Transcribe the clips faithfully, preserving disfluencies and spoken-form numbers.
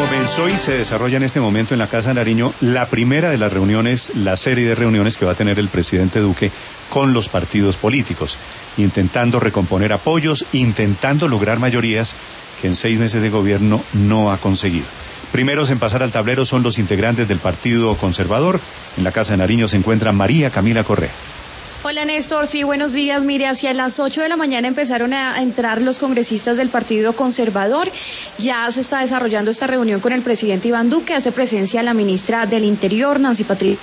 Comenzó y se desarrolla en este momento en la Casa de Nariño la primera de las reuniones, la serie de reuniones que va a tener el presidente Duque con los partidos políticos, intentando recomponer apoyos, intentando lograr mayorías que en seis meses de gobierno no ha conseguido. Primeros en pasar al tablero son los integrantes del Partido Conservador. En la Casa de Nariño se encuentra María Camila Correa. Hola Néstor, sí, buenos días. Mire, hacia las ocho de la mañana empezaron a entrar los congresistas del Partido Conservador. Ya se está desarrollando esta reunión con el presidente Iván Duque. Hace presencia la ministra del Interior, Nancy Patricia,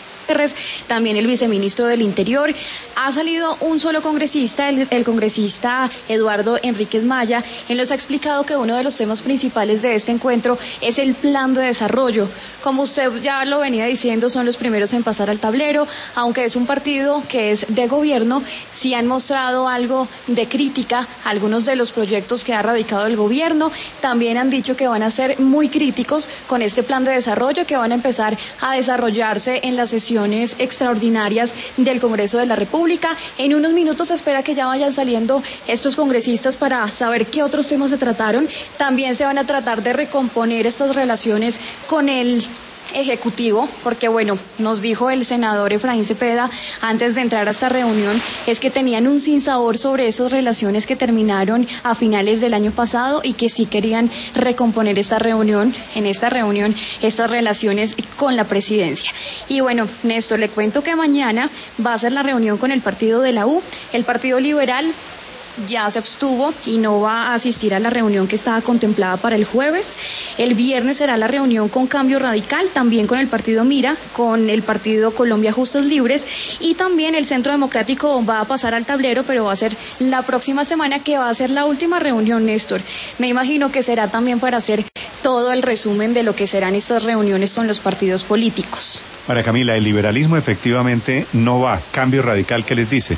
también el viceministro del Interior. Ha salido un solo congresista, el, el congresista Eduardo Enríquez Maya. Él nos ha explicado que uno de los temas principales de este encuentro es el plan de desarrollo. Como usted ya lo venía diciendo, son los primeros en pasar al tablero, aunque es un partido que es de gobierno, sí han mostrado algo de crítica a algunos de los proyectos que ha radicado el gobierno. También han dicho que van a ser muy críticos con este plan de desarrollo, que van a empezar a desarrollarse en la sesión extraordinarias del Congreso de la República. En unos minutos se espera que ya vayan saliendo estos congresistas para saber qué otros temas se trataron. También se van a tratar de recomponer estas relaciones con el Ejecutivo, porque bueno, nos dijo el senador Efraín Cepeda antes de entrar a esta reunión, es que tenían un sinsabor sobre esas relaciones que terminaron a finales del año pasado y que sí querían recomponer esta reunión, en esta reunión, estas relaciones con la presidencia. Y bueno, Néstor, le cuento que mañana va a ser la reunión con el partido de la U, el Partido Liberal ya se abstuvo y no va a asistir a la reunión que estaba contemplada para el jueves. El viernes será la reunión con Cambio Radical, también con el partido Mira, con el partido Colombia Justos Libres, y también el Centro Democrático va a pasar al tablero, pero va a ser la próxima semana, que va a ser la última reunión, Néstor. Me imagino que será también para hacer todo el resumen de lo que serán estas reuniones con los partidos políticos. María Camila, el liberalismo efectivamente no va. Cambio Radical, ¿qué les dice?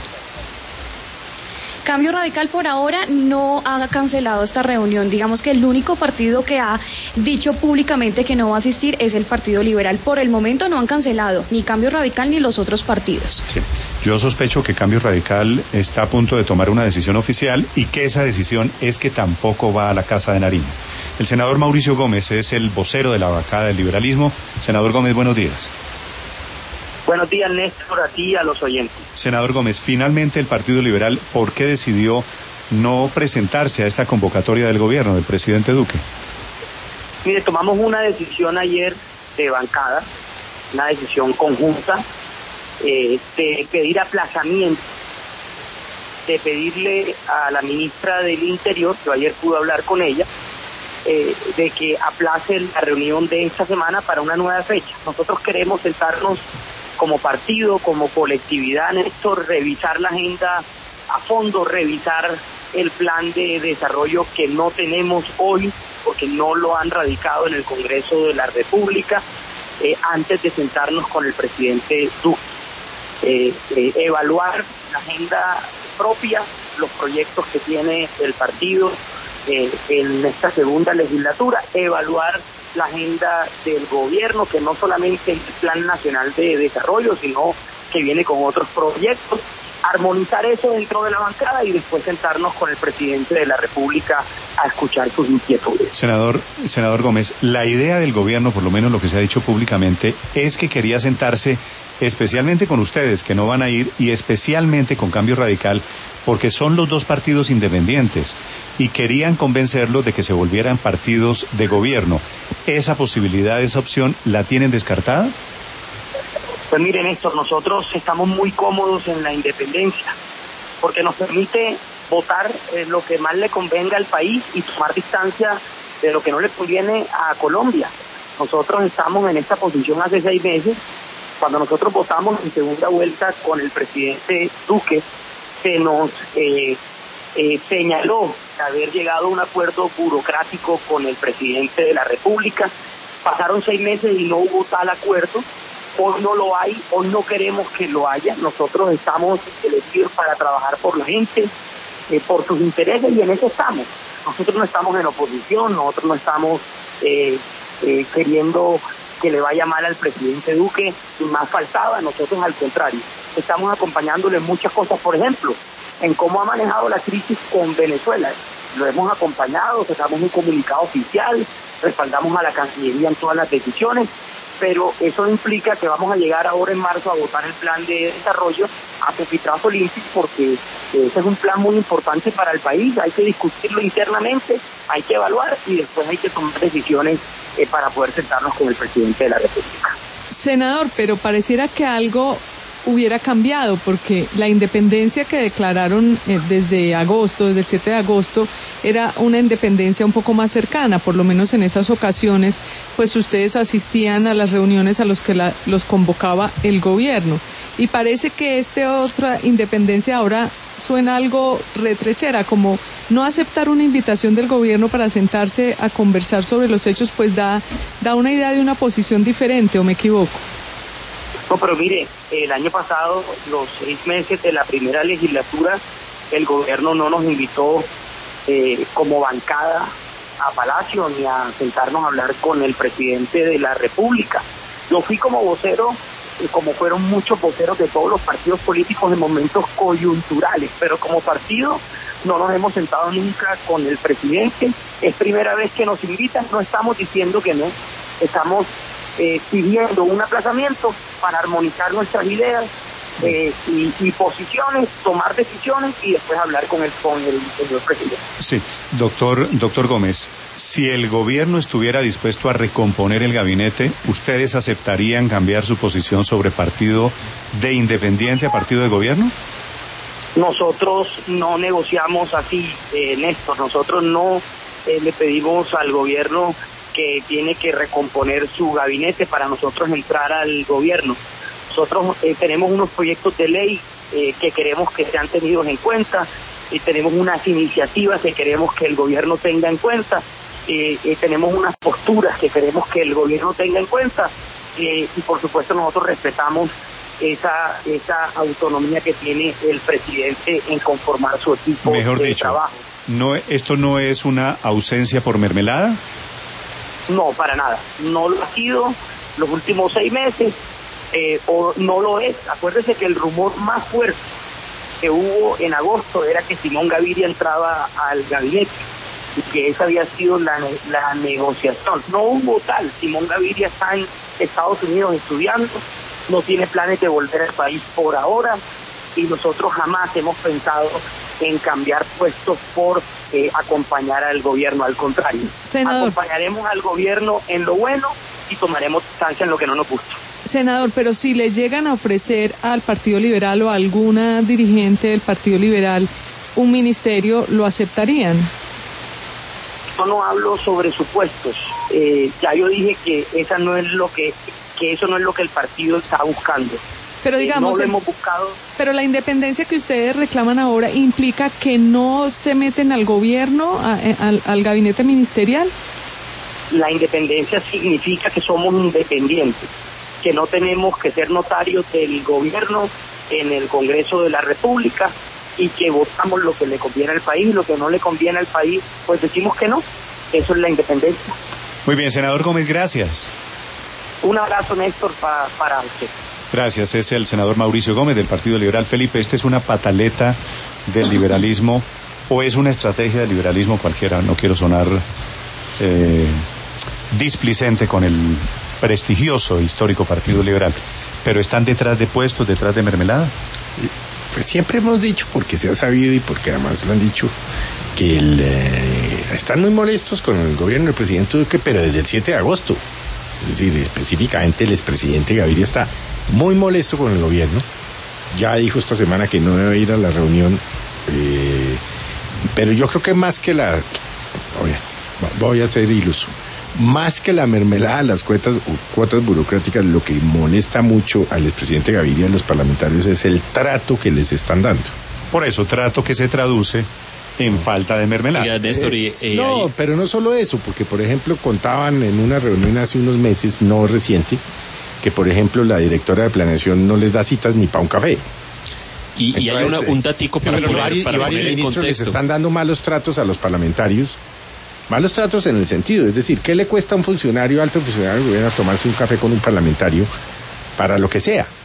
Cambio Radical por ahora no ha cancelado esta reunión. Digamos que el único partido que ha dicho públicamente que no va a asistir es el Partido Liberal. Por el momento no han cancelado ni Cambio Radical ni los otros partidos. Sí. Yo sospecho que Cambio Radical está a punto de tomar una decisión oficial y que esa decisión es que tampoco va a la Casa de Nariño. El senador Mauricio Gómez es el vocero de la bancada del liberalismo. Senador Gómez, buenos días. Buenos días, Néstor, a ti y a los oyentes. Senador Gómez, finalmente el Partido Liberal, ¿por qué decidió no presentarse a esta convocatoria del gobierno, del presidente Duque? Mire, tomamos una decisión ayer de bancada, una decisión conjunta, eh, de pedir aplazamiento, de pedirle a la ministra del Interior, que ayer pude hablar con ella, eh, de que aplace la reunión de esta semana para una nueva fecha. Nosotros queremos sentarnos como partido, como colectividad, Néstor, revisar la agenda a fondo, revisar el plan de desarrollo que no tenemos hoy, porque no lo han radicado en el Congreso de la República, eh, antes de sentarnos con el presidente Duque. Eh, eh, evaluar la agenda propia, los proyectos que tiene el partido eh, en esta segunda legislatura, evaluar la agenda del gobierno, que no solamente es el Plan Nacional de Desarrollo, sino que viene con otros proyectos, armonizar eso dentro de la bancada y después sentarnos con el presidente de la República a escuchar sus inquietudes. Senador, senador Gómez, la idea del gobierno, por lo menos lo que se ha dicho públicamente, es que quería sentarse especialmente con ustedes, que no van a ir, y especialmente con Cambio Radical, porque son los dos partidos independientes y querían convencerlos de que se volvieran partidos de gobierno. ¿Esa posibilidad, esa opción, la tienen descartada? Pues miren, Néstor, nosotros estamos muy cómodos en la independencia, porque nos permite votar eh, lo que más le convenga al país y tomar distancia de lo que no le conviene a Colombia. Nosotros estamos en esta posición hace seis meses, cuando nosotros votamos en segunda vuelta con el presidente Duque, se nos eh, eh, señaló haber llegado a un acuerdo burocrático con el presidente de la República. Pasaron seis meses y no hubo tal acuerdo. Hoy no lo hay, hoy no queremos que lo haya. Nosotros estamos elegidos para trabajar por la gente, eh, por sus intereses, y en eso estamos. Nosotros no estamos en oposición, nosotros no estamos eh, eh, queriendo que le vaya mal al presidente Duque, y más faltaba. Nosotros, al contrario, estamos acompañándole en muchas cosas, por ejemplo, en cómo ha manejado la crisis con Venezuela. Lo hemos acompañado, sacamos un comunicado oficial, respaldamos a la Cancillería en todas las decisiones, pero eso implica que vamos a llegar ahora en marzo a votar el plan de desarrollo a pupitrazo limpio, porque ese es un plan muy importante para el país, hay que discutirlo internamente, hay que evaluar y después hay que tomar decisiones eh, para poder sentarnos con el presidente de la República. Senador, pero pareciera que algo hubiera cambiado, porque la independencia que declararon eh, desde agosto, desde el siete de agosto, era una independencia un poco más cercana, por lo menos en esas ocasiones, pues ustedes asistían a las reuniones a los que la, los convocaba el gobierno. Y parece que esta otra independencia ahora suena algo retrechera, como no aceptar una invitación del gobierno para sentarse a conversar sobre los hechos, pues da, da una idea de una posición diferente, ¿o me equivoco? No, pero mire, el año pasado, los seis meses de la primera legislatura, el gobierno no nos invitó eh, como bancada a Palacio ni a sentarnos a hablar con el presidente de la República. Yo fui como vocero, eh, como fueron muchos voceros de todos los partidos políticos en momentos coyunturales, pero como partido no nos hemos sentado nunca con el presidente. Es primera vez que nos invitan, no estamos diciendo que no, estamos eh, pidiendo un aplazamiento para armonizar nuestras ideas eh, y, y posiciones, tomar decisiones y después hablar con el, con el señor presidente. Sí, doctor, doctor Gómez, si el gobierno estuviera dispuesto a recomponer el gabinete, ¿ustedes aceptarían cambiar su posición sobre partido de independiente a partido de gobierno? Nosotros no negociamos así, eh, Néstor, nosotros no eh, le pedimos al gobierno que tiene que recomponer su gabinete para nosotros entrar al gobierno. Nosotros eh, tenemos unos proyectos de ley eh, que queremos que sean tenidos en cuenta, y tenemos unas iniciativas que queremos que el gobierno tenga en cuenta, eh, eh, tenemos unas posturas que queremos que el gobierno tenga en cuenta, eh, y por supuesto nosotros respetamos esa esa autonomía que tiene el presidente en conformar su equipo Mejor de dicho, trabajo. No, ¿esto no es una ausencia por mermelada? No, para nada. No lo ha sido los últimos seis meses, eh, o no lo es. Acuérdese que el rumor más fuerte que hubo en agosto era que Simón Gaviria entraba al gabinete y que esa había sido la, la negociación. No hubo tal. Simón Gaviria está en Estados Unidos estudiando, no tiene planes de volver al país por ahora, y nosotros jamás hemos pensado en cambiar puestos por eh, acompañar al gobierno. Al contrario, Senador, acompañaremos al gobierno en lo bueno y tomaremos distancia en lo que no nos gusta. Senador, pero si le llegan a ofrecer al Partido Liberal o a alguna dirigente del Partido Liberal un ministerio, ¿lo aceptarían? Yo no hablo sobre supuestos. Eh, ya yo dije que esa no es lo que que eso no es lo que el partido está buscando. Pero digamos, eh, no lo hemos buscado. Pero la independencia que ustedes reclaman ahora implica que no se meten al gobierno, a, a, al, al gabinete ministerial. La independencia significa que somos independientes, que no tenemos que ser notarios del gobierno en el Congreso de la República, y que votamos lo que le conviene al país, lo que no le conviene al país, pues decimos que no. Eso es la independencia. Muy bien, senador Gómez, gracias. Un abrazo, Néstor, pa, para usted. Gracias, es el senador Mauricio Gómez del Partido Liberal. Felipe, ¿esta es una pataleta del liberalismo o es una estrategia del liberalismo cualquiera? No quiero sonar eh, displicente con el prestigioso e histórico Partido Liberal, pero ¿están detrás de puestos, detrás de mermelada? Pues siempre hemos dicho, porque se ha sabido y porque además lo han dicho, que el, eh, están muy molestos con el gobierno del presidente Duque, pero desde el siete de agosto. Es decir, específicamente el expresidente Gaviria está muy molesto con el gobierno. Ya dijo esta semana que no debe ir a la reunión, eh, pero yo creo que más que la... Oye, voy a ser iluso. Más que la mermelada, las cuotas, cuotas burocráticas, lo que molesta mucho al expresidente Gaviria y a los parlamentarios es el trato que les están dando. Por eso, trato que se traduce en falta de mermelada. Oiga, Néstor, y, y no, ahí... pero no solo eso, porque por ejemplo contaban en una reunión hace unos meses, no reciente, que por ejemplo la directora de planeación no les da citas ni para un café. Y, Entonces, y hay una, un datico sí, para pero poner, varios, para y varios poner en ministros les contexto. están dando malos tratos a los parlamentarios. Malos tratos en el sentido, es decir, ¿qué le cuesta a un funcionario, alto funcionario del gobierno, tomarse un café con un parlamentario para lo que sea?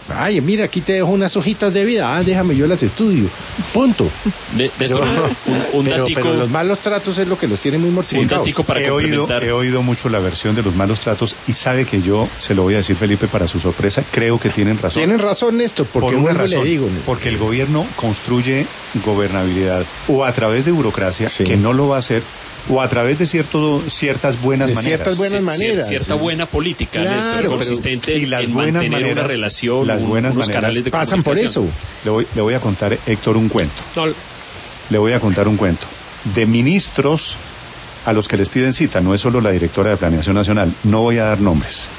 Ay, mira, aquí te dejo unas hojitas de vida, ah, déjame, yo las estudio, punto. De, de esto, Pero, un, un pero, datico, pero los malos tratos es lo que los tiene muy un mortificados. datico para he oído, complementar. he oído mucho la versión de los malos tratos y sabe que yo, se lo voy a decir Felipe para su sorpresa, creo que tienen razón. Tienen razón, Néstor, porque por una vuelvo y razón, le digo. porque el gobierno construye gobernabilidad o a través de burocracia, Sí. que no lo va a hacer, o a través de cierto, ciertas buenas De maneras. ciertas buenas Sí, maneras. cierta buena política, Claro, Néstor, pero- consistente y las en buenas mantener maneras, una relación, las un- buenas unos maneras canales de Pasan por eso. comunicación. Le voy, le voy a contar, Héctor, un cuento. No, Le voy a contar un cuento. De ministros a los que les piden cita, no es solo la directora de Planeación Nacional, no voy a dar nombres.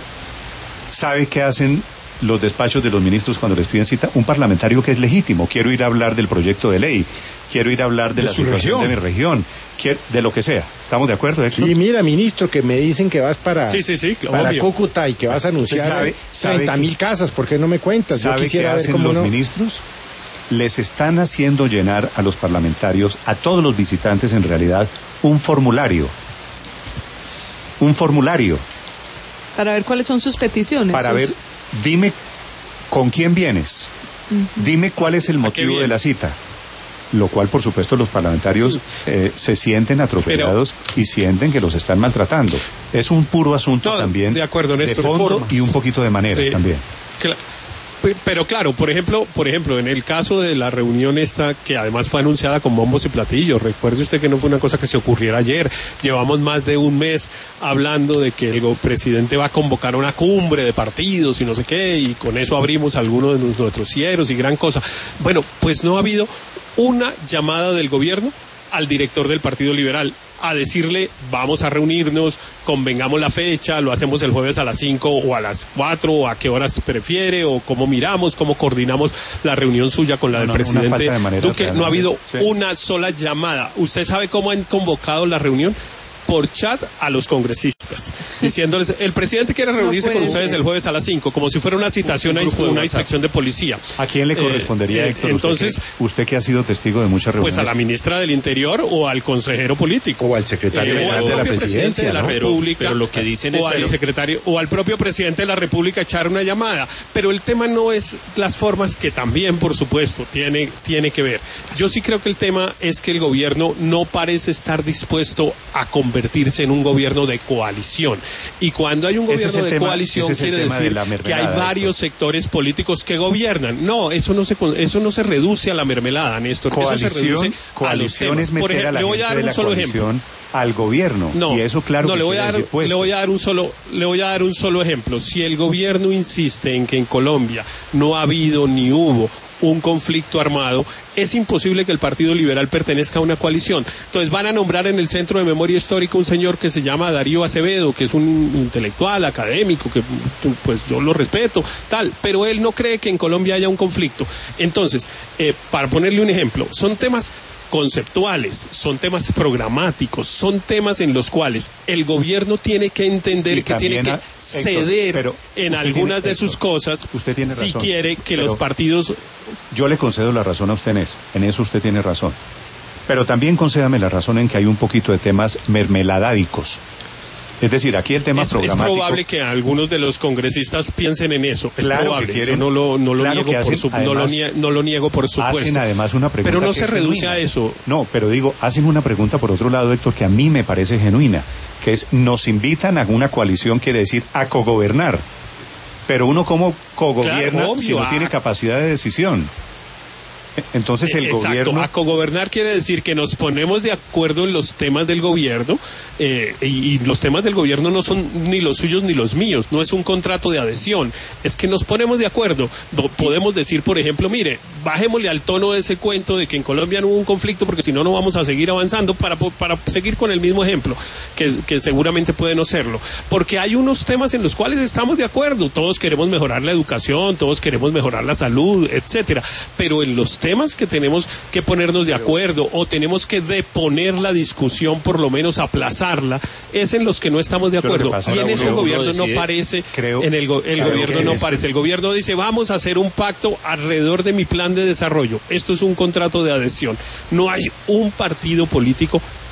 ¿Sabe qué hacen los despachos de los ministros cuando les piden cita? Un parlamentario que es legítimo, quiero ir a hablar del proyecto de ley, quiero ir a hablar de, De la su situación región. de mi región, quiero- de lo que sea. ¿Estamos de acuerdo, Héctor? Sí, mira, ministro, que me dicen que vas para, Sí, sí, sí, para obvio. Cúcuta y que vas a anunciar ¿Sabe- sabe treinta mil que- casas. ¿Por qué no me cuentas? Yo ¿Sabe qué quisiera ver hacen cómo los no. ministros? Les están haciendo llenar a los parlamentarios, a todos los visitantes en realidad, un formulario. Un formulario Para ver cuáles son sus peticiones. para sus- ver, dime con quién vienes, dime cuál es el qué motivo de viene? la cita. Lo cual, por supuesto, los parlamentarios eh, se sienten atropellados y sienten que los están maltratando. Es un puro asunto No, también de acuerdo, Néstor, fondo formas. y un poquito de maneras Eh, también. Cla- pe- Pero claro, por ejemplo, por ejemplo, en el caso de la reunión esta, que además fue anunciada con bombos y platillos, recuerde usted que no fue una cosa que se ocurriera ayer. Llevamos más de un mes hablando de que el go- presidente va a convocar una cumbre de partidos y no sé qué, y con eso abrimos algunos de nos- nuestros cieros y gran cosa. Bueno, pues no ha habido una llamada del gobierno al director del Partido Liberal a decirle vamos a reunirnos, convengamos la fecha, lo hacemos el jueves a las cinco o a las cuatro o a qué horas prefiere o cómo miramos, cómo coordinamos la reunión suya con la No, del no, una presidente falta de maneras Duque. No ha habido realmente, sí. una sola llamada. ¿Usted sabe cómo han convocado la reunión? Por chat a los congresistas, diciéndoles, el presidente quiere reunirse No con puede ustedes ser. el jueves a las cinco, como si fuera una citación Un a grupo de una WhatsApp. inspección de policía. ¿A quién le Eh, correspondería, eh, Héctor? entonces, usted que, usted que ha sido testigo de muchas reuniones. pues a la ministra del Interior o al consejero político. O al secretario Eh, o general al de la propio presidente presidencia, de la ¿no? República, Pero- pero lo que dicen o es al que- secretario o al propio presidente de la República echar una llamada. Pero el tema no es las formas, que también, por supuesto, tiene tiene que ver. Yo sí creo que el tema es que el gobierno no parece estar dispuesto a convertirse en un gobierno de coalición. Y cuando hay un Ese es gobierno el de tema- coalición ese es el quiere tema de decir la que mermelada, hay varios Héctor. sectores políticos que gobiernan. No, eso no se con- eso no se reduce a la mermelada, Néstor. Eso se Coalición, reduce a los coalición es temas. Por meter ejemplo, a la le voy a gente dar de un la solo ejemplo. coalición al gobierno. No, y eso, claro, no, que le voy a quiere dar, decir puestos. le voy a dar un solo, le voy a dar un solo ejemplo. Si el gobierno insiste en que en Colombia no ha habido ni hubo un conflicto armado, es imposible que el Partido Liberal pertenezca a una coalición. Entonces van a nombrar en el Centro de Memoria Histórica un señor que se llama Darío Acevedo, que es un intelectual, académico, que pues yo lo respeto, tal, pero él no cree que en Colombia haya un conflicto. Entonces, eh, para ponerle un ejemplo, son temas conceptuales, son temas programáticos, son temas en los cuales el gobierno tiene que entender Y que tiene también que a- Héctor, ceder pero en usted algunas tiene- de sus Héctor, cosas usted tiene si razón, quiere que pero- los partidos. Yo le concedo la razón a usted en eso, en eso usted tiene razón. Pero también concédame la razón en que hay un poquito de temas mermeladádicos. Es decir, aquí el tema Es, es programático... probable que algunos de los congresistas piensen en eso. Es Claro que probable. quieren- Yo no lo, no lo claro niego que por hacen, su- no, lo además, nie- no lo niego por supuesto. Hacen además una pregunta Pero no que se es reduce genuina. a eso. No, pero digo, hacen una pregunta por otro lado, Héctor, que a mí me parece genuina, que es, nos invitan a una coalición, quiere decir, a cogobernar. Pero uno como cogobierna Claro, obvio, si no a- tiene capacidad de decisión. Entonces el Exacto, gobierno... a cogobernar quiere decir que nos ponemos de acuerdo en los temas del gobierno eh, y, y los temas del gobierno no son ni los suyos ni los míos, no es un contrato de adhesión, es que nos ponemos de acuerdo. No, podemos decir, por ejemplo, mire, bajémosle al tono de ese cuento de que en Colombia no hubo un conflicto porque si no, no vamos a seguir avanzando para, para seguir con el mismo ejemplo, que, que seguramente puede no serlo, porque hay unos temas en los cuales estamos de acuerdo, todos queremos mejorar la educación, todos queremos mejorar la salud, etcétera, pero en los temas que tenemos que ponernos de acuerdo o tenemos que deponer la discusión, por lo menos aplazarla, es en los que no estamos de Pero lo que acuerdo. pasa Y en ahora eso uno- el gobierno uno no decide- parece, creo- en el, go- el creo gobierno que no es- parece. El gobierno dice, vamos a hacer un pacto alrededor de mi plan de desarrollo. Esto es un contrato de adhesión. No hay un partido político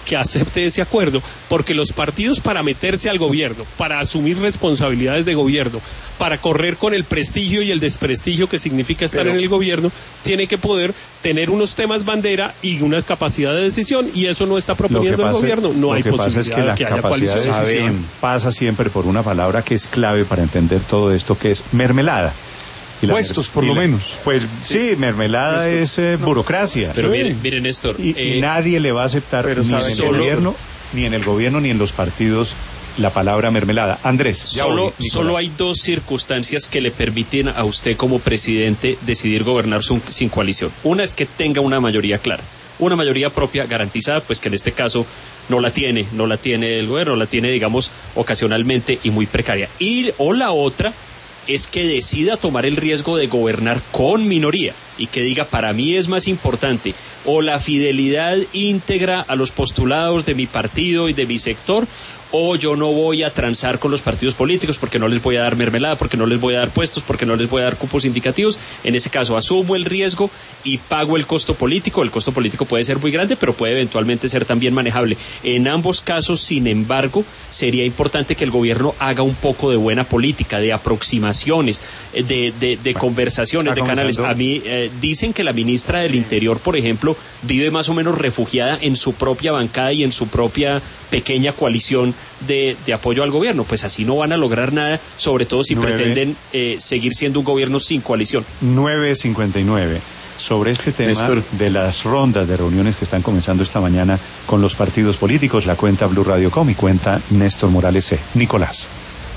que acepte ese acuerdo, porque los partidos, para meterse al gobierno, para asumir responsabilidades de gobierno, para correr con el prestigio y el desprestigio que significa estar Pero, en el gobierno, tiene que poder tener unos temas bandera y una capacidad de decisión, y eso no está proponiendo el gobierno. No hay posibilidad Lo que pasa es que la que haya capacidad de coalición. decisión pasa siempre por una palabra que es clave para entender todo esto, que es mermelada. Y la Puestos, mer- por y lo la- menos. Pues sí, mermelada es eh, burocracia. Pero Sí. mire, mire, Néstor, Y, y eh, nadie le va a aceptar pero ni en sabe el solo- gobierno, ni en el gobierno, ni en los partidos la palabra mermelada. Andrés, ya Solo, voy, Nicolás. solo hay dos circunstancias que le permiten a usted como presidente decidir gobernar sin, sin coalición. Una es que tenga una mayoría clara, una mayoría propia garantizada, pues que en este caso no la tiene, no la tiene el gobierno, la tiene, digamos, ocasionalmente y muy precaria. Y o la otra es que decida tomar el riesgo de gobernar con minoría y que diga, para mí es más importante o la fidelidad íntegra a los postulados de mi partido y de mi sector, o yo no voy a transar con los partidos políticos porque no les voy a dar mermelada, porque no les voy a dar puestos, porque no les voy a dar cupos indicativos. En ese caso asumo el riesgo y pago el costo político. El costo político puede ser muy grande, pero puede eventualmente ser también manejable. En ambos casos, sin embargo, sería importante que el gobierno haga un poco de buena política, de aproximaciones, de, de, de conversaciones, está de canales. comenzando. A mí eh, dicen que la ministra del Interior, por ejemplo, vive más o menos refugiada en su propia bancada y en su propia pequeña coalición de, de apoyo al gobierno. Pues así no van a lograr nada, sobre todo si Nueve. pretenden eh, seguir siendo un gobierno sin coalición. nueve cincuenta y nueve. Sobre este tema Néstor. de las rondas de reuniones que están comenzando esta mañana con los partidos políticos, la cuenta Blue Radio Com y cuenta Néstor Morales C. Nicolás.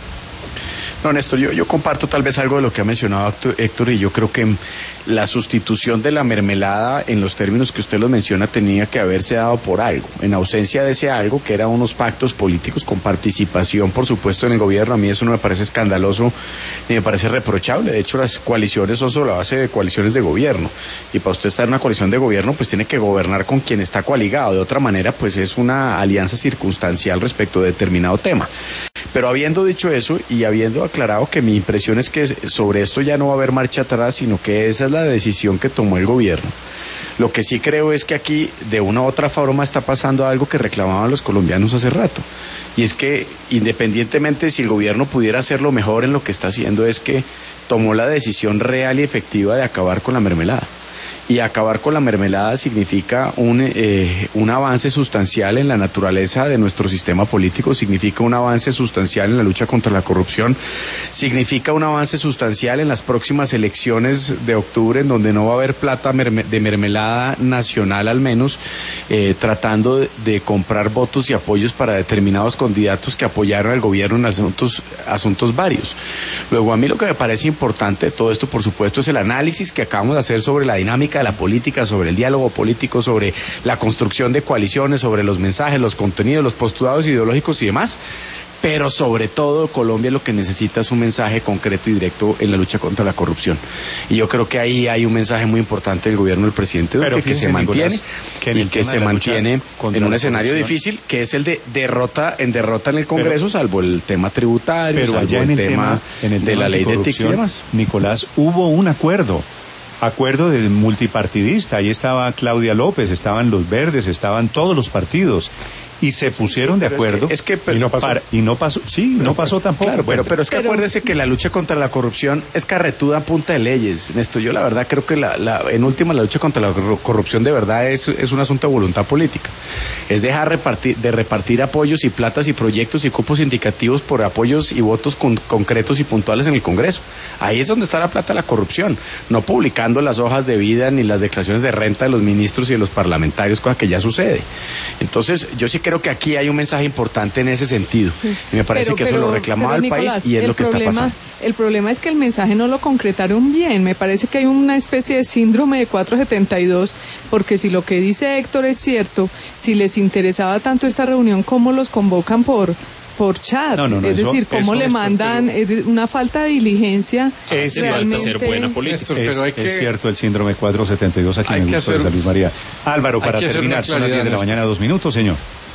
No, Néstor, yo, yo comparto tal vez algo de lo que ha mencionado Héctor, Héctor, y yo creo que la sustitución de la mermelada en los términos que usted los menciona tenía que haberse dado por algo, en ausencia de ese algo que eran unos pactos políticos con participación, por supuesto, en el gobierno. A mí eso no me parece escandaloso ni me parece reprochable. De hecho, las coaliciones son sobre la base de coaliciones de gobierno, y para usted estar en una coalición de gobierno pues tiene que gobernar con quien está coaligado. De otra manera pues es una alianza circunstancial respecto de determinado tema. Pero habiendo dicho eso y habiendo aclarado que mi impresión es que sobre esto ya no va a haber marcha atrás, sino que esa es la decisión que tomó el gobierno. Lo que sí creo es que aquí de una u otra forma está pasando algo que reclamaban los colombianos hace rato, y es que independientemente si el gobierno pudiera hacerlo mejor en lo que está haciendo, es que tomó la decisión real y efectiva de acabar con la mermelada. Y acabar con la mermelada significa un, eh, un avance sustancial en la naturaleza de nuestro sistema político, significa un avance sustancial en la lucha contra la corrupción, significa un avance sustancial en las próximas elecciones de octubre, en donde no va a haber plata merme- de mermelada nacional al menos, eh, tratando de, de comprar votos y apoyos para determinados candidatos que apoyaron al gobierno en asuntos, asuntos varios. Luego, a mí lo que me parece importante de todo esto, por supuesto, es el análisis que acabamos de hacer sobre la dinámica de la política, sobre el diálogo político, sobre la construcción de coaliciones, sobre los mensajes, los contenidos, los postulados ideológicos y demás. Pero sobre todo Colombia lo que necesita es un mensaje concreto y directo en la lucha contra la corrupción. Y yo creo que ahí hay un mensaje muy importante del gobierno del presidente Duque, Pero que fíjense, se mantiene, Nicolás, que en y el que tema se de la lucha mantiene contra en un la escenario corrupción, difícil, que es el de derrota en derrota en el Congreso, Pero- salvo el tema tributario, Pero salvo allá en el tema, en el de tema la ley de ética y anticorrupción, demás. Nicolás, hubo un acuerdo. Acuerdo de multipartidista. Ahí estaba Claudia López, estaban los verdes, estaban todos los partidos. Y se pusieron de Pero acuerdo. Es que, es que- Y no pasó. para- y no pasó. Sí, no pasó tampoco. Claro, pero, Bueno, pero es que Pero- acuérdese que la lucha contra la corrupción es carretuda a punta de leyes. Néstor, yo la verdad creo que la, la, en última la lucha contra la corru- corrupción de verdad es, es un asunto de voluntad política. Es dejar repartir, de repartir apoyos y platas y proyectos y cupos indicativos por apoyos y votos con- concretos y puntuales en el Congreso. Ahí es donde está la plata de la corrupción, no publicando las hojas de vida ni las declaraciones de renta de los ministros y de los parlamentarios, cosa que ya sucede. Entonces, yo sí creo que aquí hay un mensaje importante en ese sentido. Y me parece Pero- que eso pero- lo reclamaba pero, el país Nicolás, y es el lo que problema, está pasando. El problema es que el mensaje no lo concretaron bien. Me parece que hay una especie de síndrome de cuatrocientos setenta y dos, porque si lo que dice Héctor es cierto, si les interesaba tanto esta reunión, ¿cómo los convocan por por chat? No, no, no, es eso- decir, ¿cómo eso, le Néstor, mandan es de- una falta de diligencia? Es Hace falta realmente ser buena política. Néstor, es, pero hay es que- cierto el síndrome cuatrocientos setenta y dos aquí hay en el que gusto de hacer- San Luis María. Álvaro, hay para que hacer terminar, una son las claridad, diez de la Néstor. mañana, dos minutos, señor.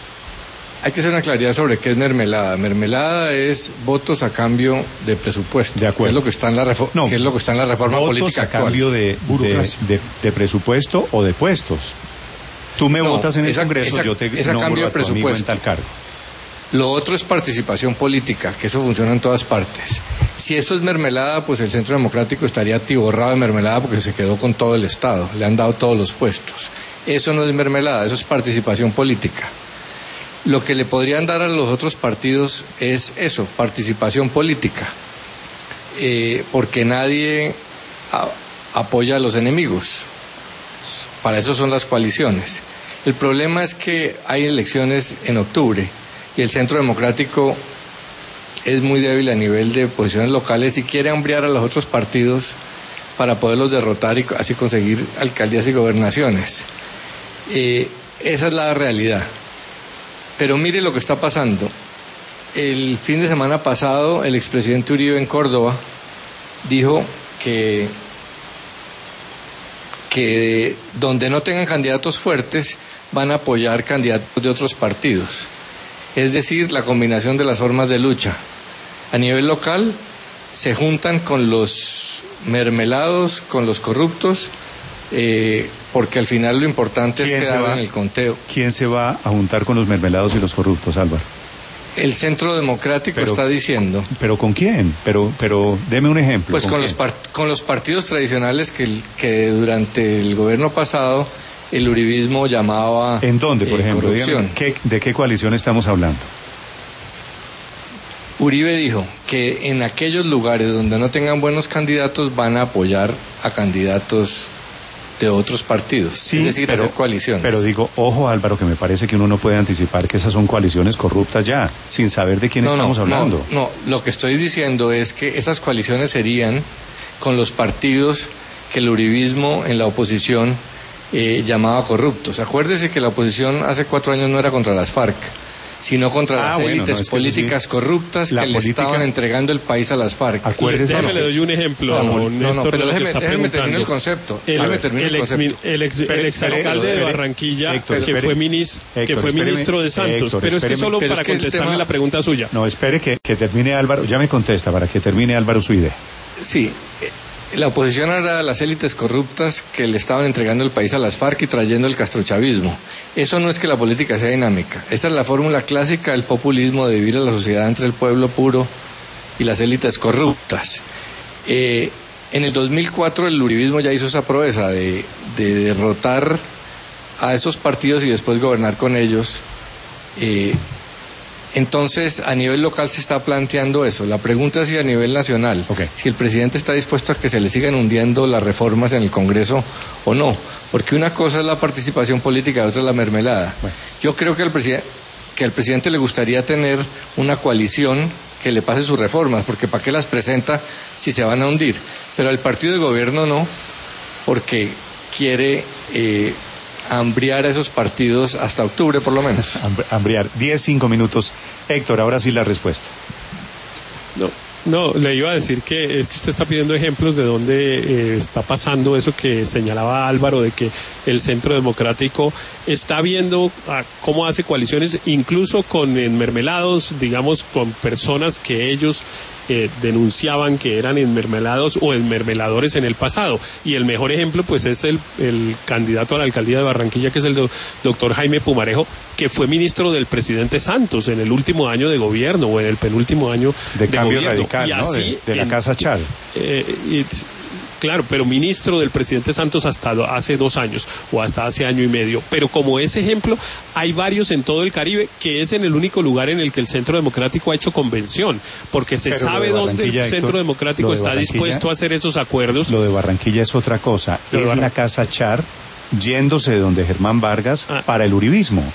Hay que hacer una claridad sobre qué es mermelada. Mermelada es votos a cambio de presupuesto. De acuerdo. Que es lo que está en la, refo- No, que es lo que está en la reforma votos política a actual. cambio de, de, Burocracia. de- de presupuesto o de puestos. Tú me No, votas en el esa- Congreso, esa- yo te esa nombro cambio a de tu amigo en presupuesto. tal cargo. Lo otro es participación política, que eso funciona en todas partes. Si eso es mermelada, pues el Centro Democrático estaría atiborrado de mermelada porque se quedó con todo el Estado, le han dado todos los puestos. Eso no es mermelada, eso es participación política. Lo que le podrían dar a los otros partidos es eso, participación política, eh, porque nadie a- apoya a los enemigos. Para eso son las coaliciones. El problema es que hay elecciones en octubre y el Centro Democrático es muy débil a nivel de posiciones locales y quiere ampliar a los otros partidos para poderlos derrotar y así conseguir alcaldías y gobernaciones. Eh, esa es la realidad. Pero mire lo que está pasando. El fin de semana pasado, el expresidente Uribe en Córdoba dijo que, que donde no tengan candidatos fuertes van a apoyar candidatos de otros partidos. Es decir, la combinación de las formas de lucha. A nivel local se juntan con los mermelados, con los corruptos, eh, porque al final lo importante es ¿Quién se quedar va? en el conteo. ¿Quién se va a juntar con los mermelados y los corruptos, Álvaro? El Centro Democrático Pero- está diciendo, ¿Pero con quién? Pero, pero deme un ejemplo. pues con quién? los, par- con los partidos tradicionales que, el- que durante el gobierno pasado el uribismo llamaba ¿En dónde, por eh, ejemplo? corrupción. Dígame, ¿qué- ¿de qué coalición estamos hablando? Uribe dijo que en aquellos lugares donde no tengan buenos candidatos van a apoyar a candidatos de otros partidos, es decir, hacer coaliciones. Pero digo, ojo Álvaro, que me parece que uno no puede anticipar que esas son coaliciones corruptas ya, sin saber de quién no, estamos no, hablando. No, no, lo que estoy diciendo es que esas coaliciones serían con los partidos que el uribismo en la oposición eh, llamaba corruptos. Acuérdese que la oposición hace cuatro años no era contra las FARC, sino contra Ah, las bueno, élites no, es que eso políticas sí. corruptas La que le política- estaban entregando el país a las FARC. Acuérdese Déjeme que- le doy un ejemplo, No, no, no, Néstor, pero de lo que déjeme- está déjeme terminar preguntando. el concepto, El, déjeme terminar el el ex, concepto. el ex- Espere, el espere, exalcalde de espere. Barranquilla, Héctor, que espere. fue, minis, que Héctor, fue espéreme. ministro de Santos. Héctor, pero es que espéreme. solo Pero para es que el contestarle tema- la pregunta suya. No, espere que, que termine Álvaro, ya me contesta, para que termine Álvaro su idea. Sí, eh, la oposición era las élites corruptas que le estaban entregando el país a las FARC y trayendo el castrochavismo. Eso no es que la política sea dinámica. Esta es la fórmula clásica del populismo de vivir a la sociedad entre el pueblo puro y las élites corruptas. Eh, en el dos mil cuatro el uribismo ya hizo esa proeza de, de derrotar a esos partidos y después gobernar con ellos. Eh, Entonces, a nivel local se está planteando eso. La pregunta es si a nivel nacional, Ok. si el presidente está dispuesto a que se le sigan hundiendo las reformas en el Congreso o no. Porque una cosa es la participación política y otra es la mermelada. Bueno. Yo creo que al, preside- que al presidente le gustaría tener una coalición que le pase sus reformas, porque ¿para qué las presenta si se van a hundir? Pero al partido de gobierno no, porque quiere eh, hambriar a esos partidos hasta octubre por lo menos. Hamb- Hambriar. Diez, cinco minutos. Héctor, ahora sí la respuesta. No, no, le iba a decir que es que usted está pidiendo ejemplos de dónde eh, está pasando eso que señalaba Álvaro, de que el Centro Democrático está viendo ah, cómo hace coaliciones, incluso con enmermelados, digamos, con personas que ellos eh, denunciaban que eran enmermelados o enmermeladores en el pasado. Y el mejor ejemplo, pues, es el, el candidato a la alcaldía de Barranquilla, que es el do, doctor Jaime Pumarejo, que fue ministro del presidente Santos en el último año de gobierno o en el penúltimo año De de cambio gobierno. radical, Y ¿no? así De, de la en- Casa Char. eh, y- claro, pero ministro del presidente Santos hasta do- hace dos años o hasta hace año y medio. Pero como ese ejemplo, hay varios en todo el Caribe, que es en el único lugar en el que el Centro Democrático ha hecho convención, porque se Pero lo sabe de dónde el Barranquilla, Centro Héctor, Democrático lo de está Barranquilla- dispuesto a hacer esos acuerdos. Lo de Barranquilla es otra cosa. Lo de Es Barran- la Casa Char yéndose de donde Germán Vargas Ah. para el uribismo.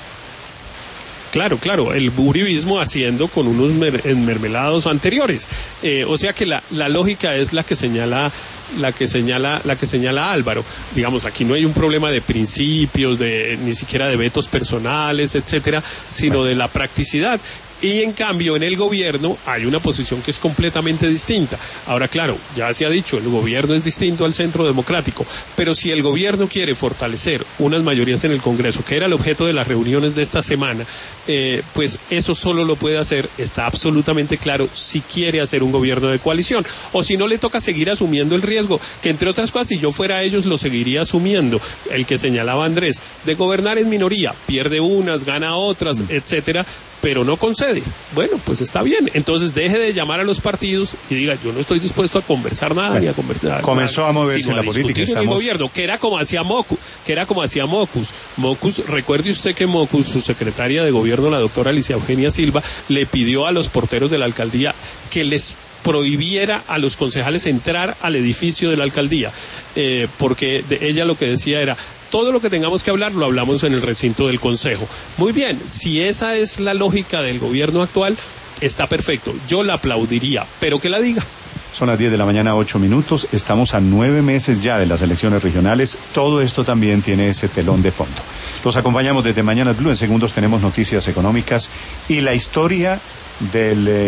Claro, claro, el uribismo haciendo con unos mer- enmermelados anteriores. Eh, o sea que la, la lógica es la que señala, la que señala, la que señala Álvaro. Digamos, aquí no hay un problema de principios, de ni siquiera de vetos personales, etcétera, sino de la practicidad. Y en cambio en el gobierno hay una posición que es completamente distinta. Ahora claro, ya se ha dicho, el gobierno es distinto al Centro Democrático, pero si el gobierno quiere fortalecer unas mayorías en el Congreso, que era el objeto de las reuniones de esta semana, eh, pues eso solo lo puede hacer, está absolutamente claro, si quiere hacer un gobierno de coalición, o si no le toca seguir asumiendo el riesgo, que entre otras cosas, si yo fuera ellos, lo seguiría asumiendo, el que señalaba Andrés, de gobernar en minoría, pierde unas, gana otras, etcétera, pero no concede. Bueno, pues está bien. Entonces deje de llamar a los partidos y diga, yo no estoy dispuesto a conversar nada, bueno, ni a conversar. Comenzó nada, a moverse la política. Estamos... en el gobierno, que era como hacía Mocus, que era como hacía Mocus. Mocus, recuerde usted que Mocus, su secretaria de gobierno, la doctora Alicia Eugenia Silva, le pidió a los porteros de la alcaldía que les prohibiera a los concejales entrar al edificio de la alcaldía, eh, porque de ella lo que decía era, todo lo que tengamos que hablar lo hablamos en el recinto del Consejo. Muy bien, si esa es la lógica del gobierno actual, está perfecto, yo la aplaudiría, pero que la diga. Son las diez de la mañana, ocho minutos, estamos a nueve meses ya de las elecciones regionales, todo esto también tiene ese telón de fondo. Los acompañamos desde Mañanas Blue, en segundos tenemos noticias económicas y la historia del... Eh,